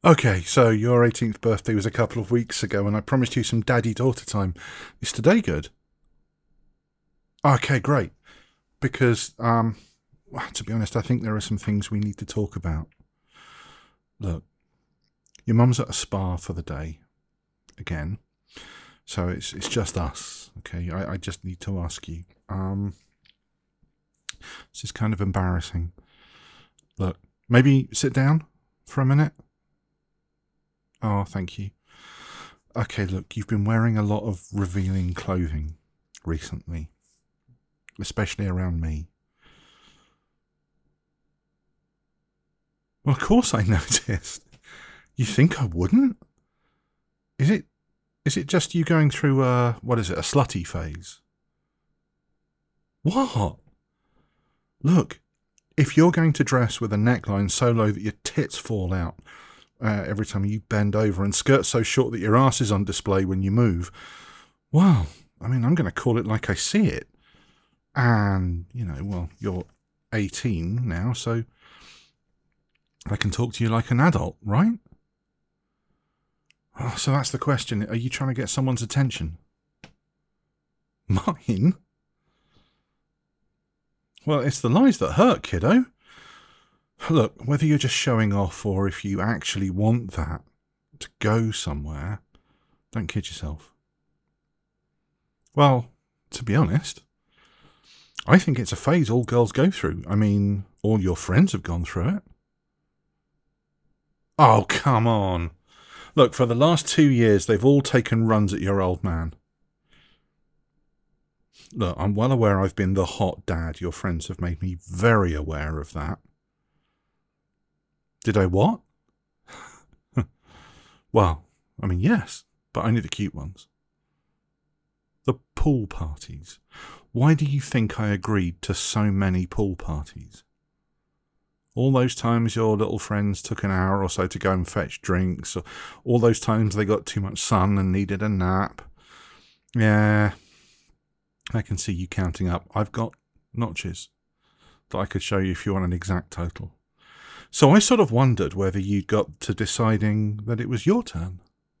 Okay, so your 18th birthday was a couple of weeks ago, and I promised you some daddy-daughter time. Is today good? Okay, great. Because, to be honest, I think there are some things we need to talk about. Look, your mum's at a spa for the day, again. So it's just us, okay? I just need to ask you. This is kind of embarrassing. Look, maybe sit down for a minute. Oh, thank you. Okay, look, you've been wearing a lot of revealing clothing recently, especially around me. Well, of course I noticed. You think I wouldn't? Is it just you going through a slutty phase? What? Look, if you're going to dress with a neckline so low that your tits fall out every time you bend over and skirts so short that your ass is on display when you move, well, I mean, I'm going to call it like I see it. And, you're 18 now, so I can talk to you like an adult, right? Oh, so that's the question. Are you trying to get someone's attention? Mine? Well, it's the lies that hurt, kiddo. Look, whether you're just showing off or if you actually want that to go somewhere, don't kid yourself. Well, to be honest, I think it's a phase all girls go through. I mean, all your friends have gone through it. Oh, come on. Look, for the last 2 years, they've all taken runs at your old man. Look, I'm well aware I've been the hot dad. Your friends have made me very aware of that. Did I what? Well, I mean, yes, but only the cute ones. The pool parties. Why do you think I agreed to so many pool parties? All those times your little friends took an hour or so to go and fetch drinks, or all those times they got too much sun and needed a nap. Yeah, I can see you counting up. I've got notches that I could show you if you want an exact total. So I sort of wondered whether you'd got to deciding that it was your turn.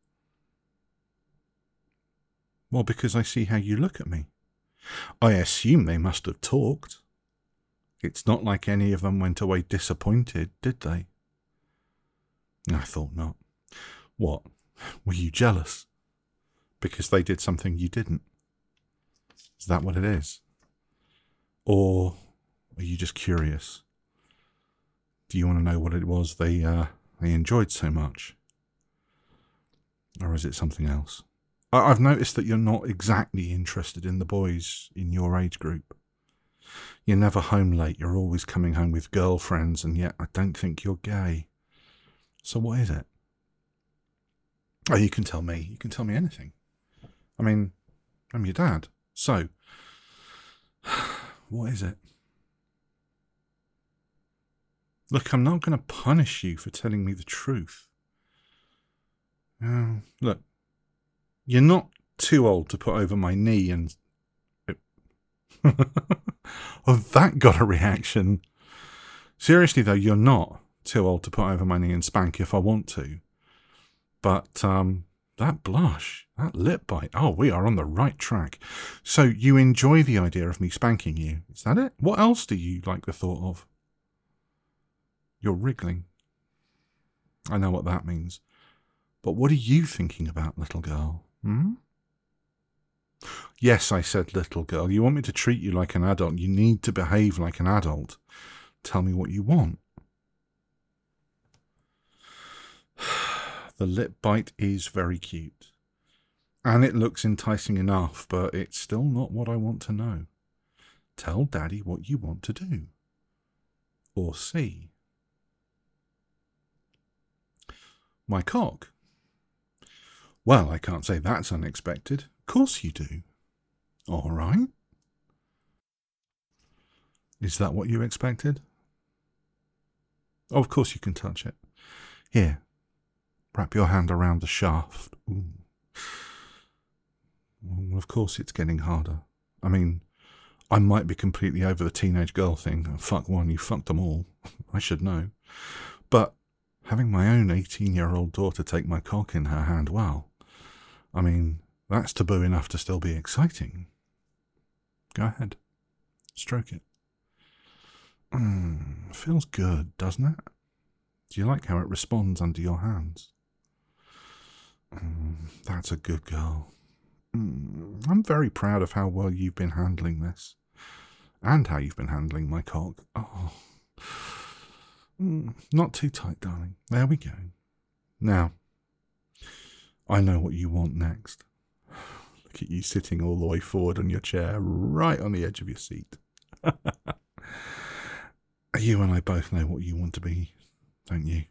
Well, because I see how you look at me. I assume they must have talked. It's not like any of them went away disappointed, did they? I thought not. What? Were you jealous? Because they did something you didn't? Is that what it is? Or are you just curious? Do you want to know what it was they enjoyed so much? Or is it something else? I've noticed that you're not exactly interested in the boys in your age group. You're never home late, you're always coming home with girlfriends, and yet I don't think you're gay. So what is it? Oh, you can tell me. You can tell me anything. I mean, I'm your dad. So, what is it? Look, I'm not going to punish you for telling me the truth. Look, you're not too old to put over my knee and... Oh, that got a reaction. Seriously, though, you're not too old to put over my knee and spank if I want to. But, that blush, that lip bite, oh, we are on the right track. So you enjoy the idea of me spanking you, is that it? What else do you like the thought of? You're wriggling. I know what that means. But what are you thinking about, little girl? Yes, I said little girl. You want me to treat you like an adult. You need to behave like an adult. Tell me what you want. The lip bite is very cute. And it looks enticing enough, but it's still not what I want to know. Tell Daddy what you want to do. Or see. My cock. Well, I can't say that's unexpected. Of course you do. All right. Is that what you expected? Oh, of course you can touch it. Here, wrap your hand around the shaft. Ooh. Well, of course it's getting harder. I mean, I might be completely over the teenage girl thing. Fuck one, you fucked them all. I should know. But, having my own 18-year-old daughter take my cock in her hand, well, I mean, that's taboo enough to still be exciting. Go ahead. Stroke it. Feels good, doesn't it? Do you like how it responds under your hands? That's a good girl. I'm very proud of how well you've been handling this. And how you've been handling my cock. Oh. Not too tight, darling. There we go. Now, I know what you want next. Look at you sitting all the way forward on your chair, right on the edge of your seat. You and I both know what you want to be, don't you?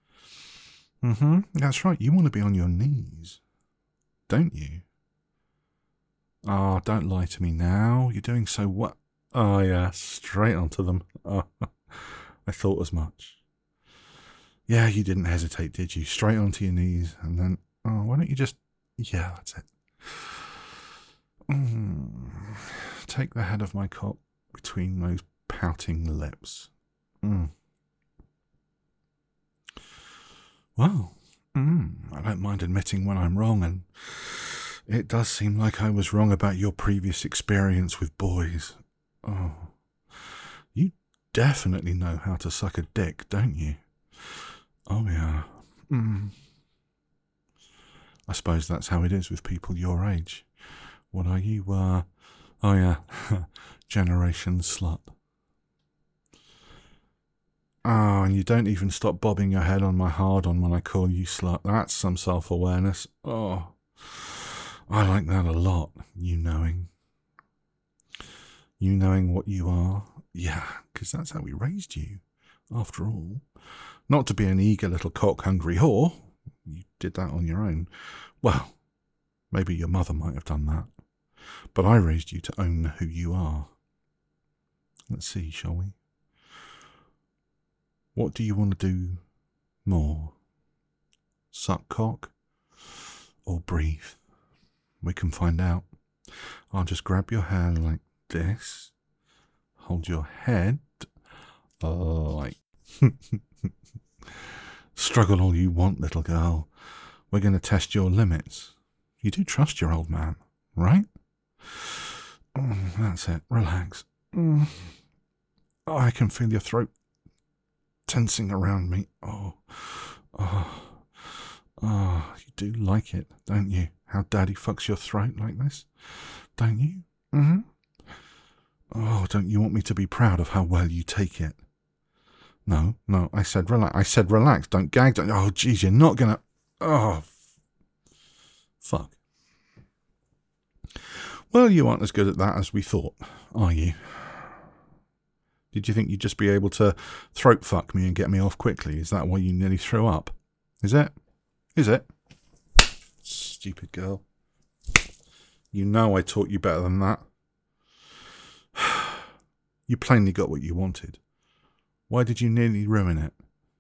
That's right. You want to be on your knees, don't you? Oh, don't lie to me now. You're doing so well. Oh, yeah, straight onto them. Oh, I thought as much. Yeah, you didn't hesitate, did you? Straight onto your knees, and then, why don't you just... Yeah, that's it. Take the head of my cock between those pouting lips. Well, I don't mind admitting when I'm wrong, and it does seem like I was wrong about your previous experience with boys. Oh, you definitely know how to suck a dick, don't you? Oh, yeah. I suppose that's how it is with people your age. What are you? Oh, yeah, Generation Slut. Oh, and you don't even stop bobbing your head on my hard-on when I call you slut. That's some self-awareness. Oh, I like that a lot, you knowing. You knowing what you are. Yeah, because that's how we raised you, after all. Not to be an eager little cock-hungry whore. You did that on your own. Well, maybe your mother might have done that. But I raised you to own who you are. Let's see, shall we? What do you want to do more? Suck cock or breathe? We can find out. I'll just grab your hand like this. Hold your head like... Struggle all you want, little girl. We're going to test your limits. You do trust your old man, right? That's it. Relax. I can feel your throat tensing around me. You do like it, don't you? How Daddy fucks your throat like this, don't you? Oh, don't you want me to be proud of how well you take it? No, I said relax. I said relax. Don't gag. Don't. Oh, geez, you're not gonna. Oh, fuck. Well, you aren't as good at that as we thought, are you? Did you think you'd just be able to throat fuck me and get me off quickly? Is that why you nearly threw up? Is it? Is it? Stupid girl. You know I taught you better than that. You plainly got what you wanted. Why did you nearly ruin it?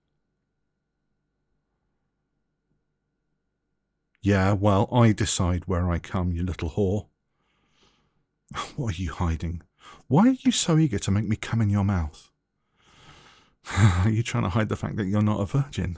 Yeah, well, I decide where I come, you little whore. What are you hiding? Why are you so eager to make me come in your mouth? Are you trying to hide the fact that you're not a virgin?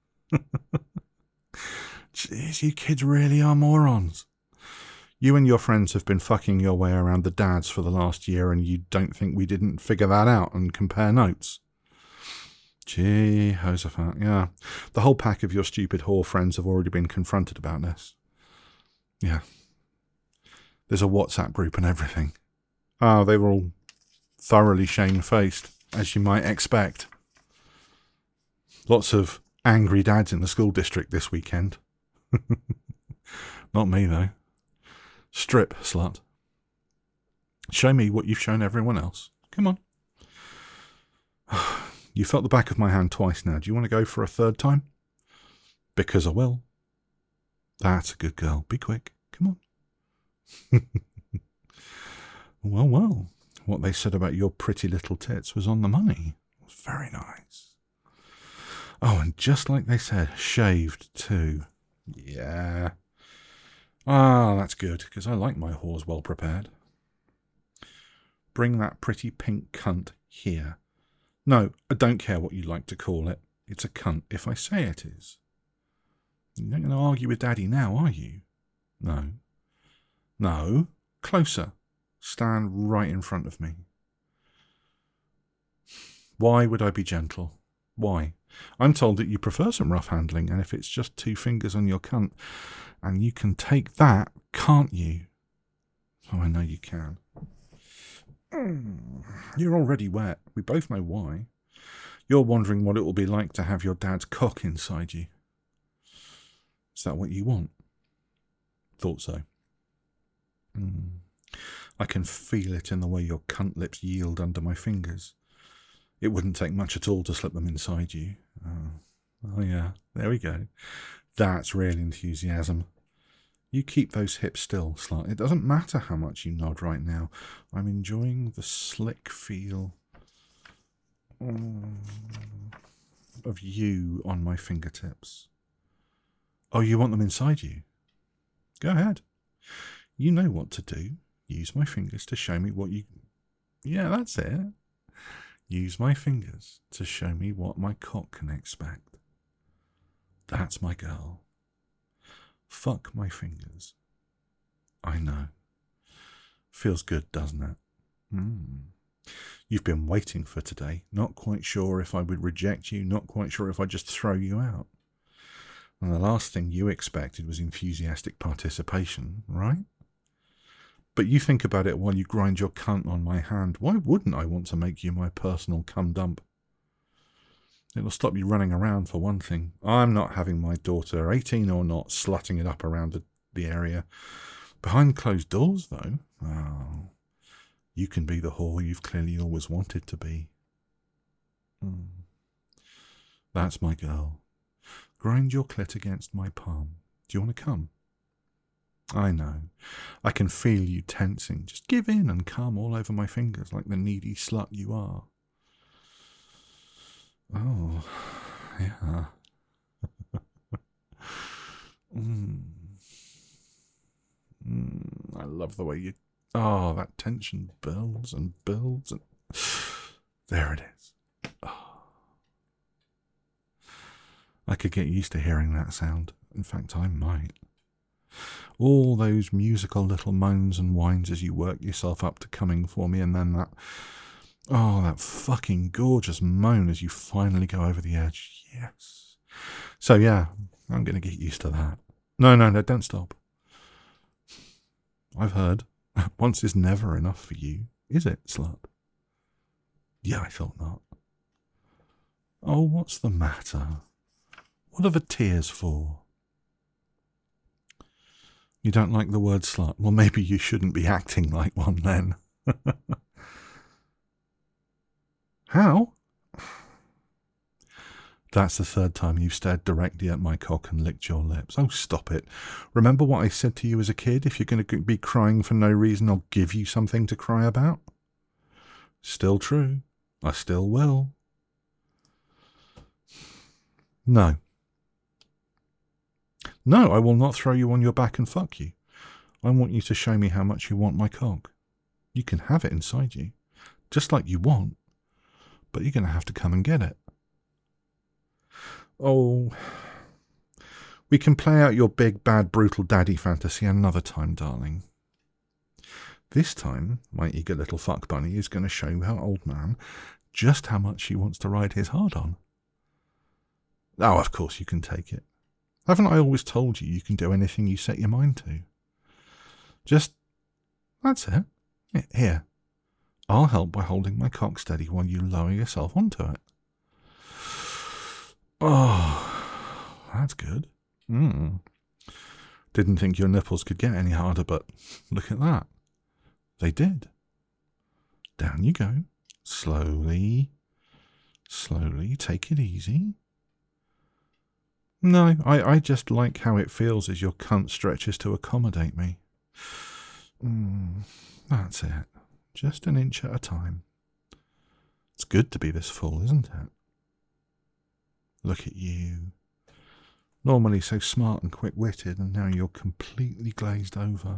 Jeez, you kids really are morons. You and your friends have been fucking your way around the dads for the last year, and you don't think we didn't figure that out and compare notes? Gee, Josephat, yeah. The whole pack of your stupid whore friends have already been confronted about this. Yeah. There's a WhatsApp group and everything. Oh, they were all thoroughly shamefaced, as you might expect. Lots of angry dads in the school district this weekend. Not me, though. Strip, slut. Show me what you've shown everyone else. Come on. You felt the back of my hand twice now. Do you want to go for a third time? Because I will. That's a good girl. Be quick. Come on. Well. What they said about your pretty little tits was on the money. It was very nice. Oh, and just like they said, shaved too. Yeah. Ah, that's good, because I like my whores well prepared. Bring that pretty pink cunt here. No, I don't care what you like to call it. It's a cunt if I say it is. You're not going to argue with Daddy now, are you? No. No. Closer. Stand right in front of me. Why would I be gentle? Why? I'm told that you prefer some rough handling, and if it's just 2 fingers on your cunt, and you can take that, can't you? Oh, I know you can. You're already wet. We both know why. You're wondering what it will be like to have your dad's cock inside you. Is that what you want? Thought so. I can feel it in the way your cunt lips yield under my fingers. It wouldn't take much at all to slip them inside you. Oh yeah, there we go. That's real enthusiasm. You keep those hips still, slut. It doesn't matter how much you nod right now. I'm enjoying the slick feel of you on my fingertips. Oh, you want them inside you? Go ahead. You know what to do. Use my fingers to show me what you... Yeah, that's it. Use my fingers to show me what my cock can expect. That's my girl. Fuck my fingers. I know. Feels good, doesn't it? You've been waiting for today. Not quite sure if I would reject you. Not quite sure if I'd just throw you out. And the last thing you expected was enthusiastic participation, right? But you think about it while you grind your cunt on my hand. Why wouldn't I want to make you my personal cum dump? It'll stop you running around, for one thing. I'm not having my daughter, 18 or not, slutting it up around the area. Behind closed doors, though, oh, you can be the whore you've clearly always wanted to be. That's my girl. Grind your clit against my palm. Do you want to come? I know. I can feel you tensing. Just give in and come all over my fingers like the needy slut you are. Oh, yeah. I love the way you... Oh, that tension builds and builds and... There it is. Oh. I could get used to hearing that sound. In fact, I might. All those musical little moans and whines as you work yourself up to coming for me, and then that... Oh, that fucking gorgeous moan as you finally go over the edge. Yes. So, yeah, I'm going to get used to that. No, don't stop. I've heard. Once is never enough for you, is it, slut? Yeah, I thought not. Oh, what's the matter? What are the tears for? You don't like the word slut? Well, maybe you shouldn't be acting like one then. How? That's the 3rd time you've stared directly at my cock and licked your lips. Oh, stop it. Remember what I said to you as a kid? If you're going to be crying for no reason, I'll give you something to cry about. Still true. I still will. No. No, I will not throw you on your back and fuck you. I want you to show me how much you want my cock. You can have it inside you, just like you want, but you're going to have to come and get it. Oh, we can play out your big, bad, brutal daddy fantasy another time, darling. This time, my eager little fuck bunny is going to show our old man just how much he wants to ride his hard on. Oh, of course you can take it. Haven't I always told you you can do anything you set your mind to? That's it. Here, I'll help by holding my cock steady while you lower yourself onto it. Oh, that's good. Didn't think your nipples could get any harder, but look at that. They did. Down you go. Slowly. Slowly. Take it easy. No, I just like how it feels as your cunt stretches to accommodate me. That's it. Just an inch at a time. It's good to be this full, isn't it? Look at you. Normally so smart and quick-witted, and now you're completely glazed over.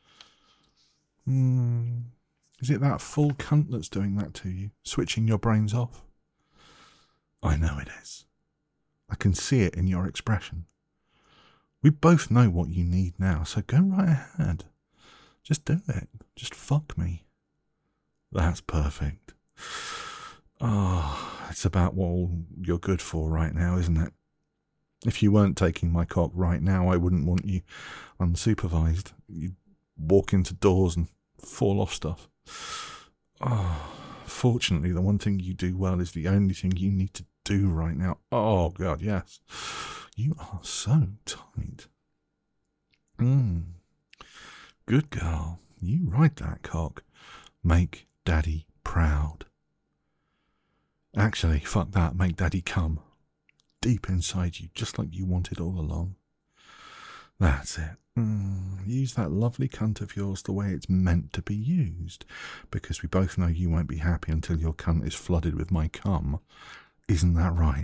Is it that full cunt that's doing that to you? Switching your brains off? I know it is. I can see it in your expression. We both know what you need now, so go right ahead. Just do it. Just fuck me. That's perfect. Oh, it's about what you're good for right now, isn't it? If you weren't taking my cock right now, I wouldn't want you unsupervised. You'd walk into doors and fall off stuff. Oh, fortunately, the one thing you do well is the only thing you need to do right now. Oh, God, yes. You are so tight. Good girl. You ride that cock. Make Daddy proud. Actually, fuck that. Make Daddy come. Deep inside you, just like you wanted all along. That's it. Use that lovely cunt of yours the way it's meant to be used, because we both know you won't be happy until your cunt is flooded with my cum. Isn't that right?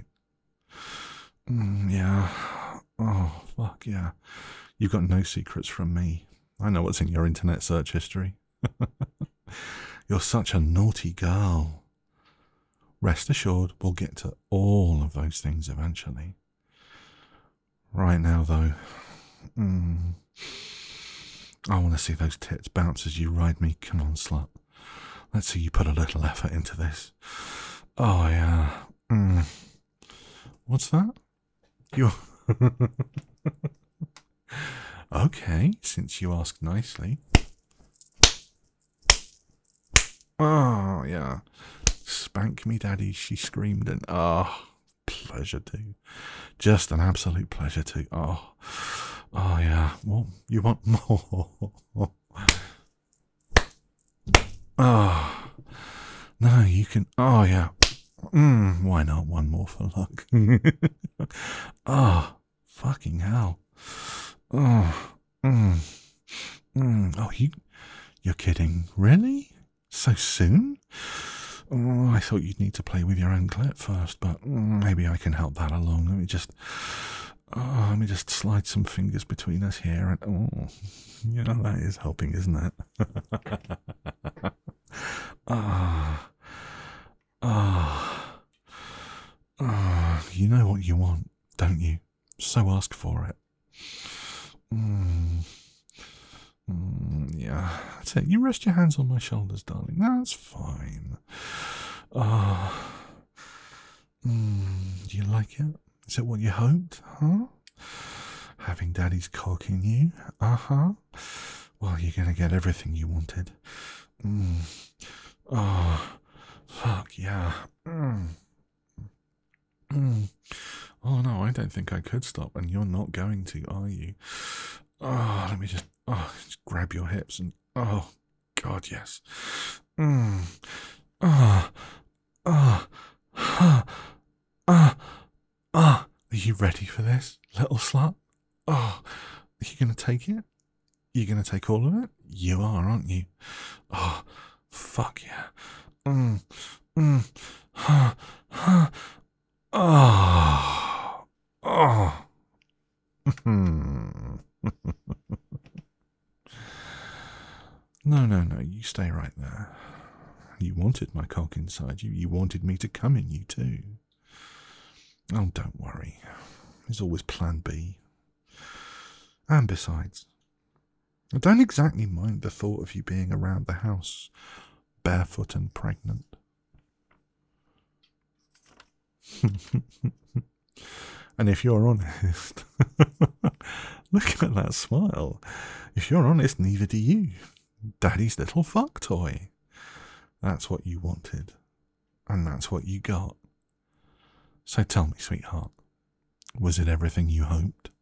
Yeah. Oh, fuck yeah. You've got no secrets from me. I know what's in your internet search history. You're such a naughty girl. Rest assured, we'll get to all of those things eventually. Right now, though, I want to see those tits bounce as you ride me. Come on, slut. Let's see you put a little effort into this. Oh, yeah. What's that? You're... Okay, since you asked nicely. Oh, yeah. Spank me, Daddy, she screamed, and pleasure to. Just an absolute pleasure to. Oh, yeah. Well, you want more? No, you can. Oh, yeah. Why not one more for luck? Fucking hell. You're kidding. Really? So soon? Oh, I thought you'd need to play with your own clit first, but maybe I can help that along. Let me just slide some fingers between us here, and that is helping, isn't it? You know what you want, don't you? So ask for it. Yeah, that's it. You rest your hands on my shoulders, darling. That's fine. Do you like it? Is it what you hoped, huh? Having Daddy's cock in you? Well, you're gonna get everything you wanted. Fuck yeah. Oh no, I don't think I could stop, and you're not going to, are you? Let me just grab your hips and God, yes. Are you ready for this, little slut? Are you gonna take it? You gonna take all of it? You are, aren't you? Oh, fuck yeah. No, you stay right there. You wanted my cock inside you. You wanted me to come in you too. Oh, don't worry. There's always plan B. And besides, I don't exactly mind the thought of you being around the house, barefoot and pregnant. And if you're honest, look at that smile. If you're honest, neither do you. Daddy's little fuck toy. That's what you wanted. And that's what you got. So tell me, sweetheart, was it everything you hoped?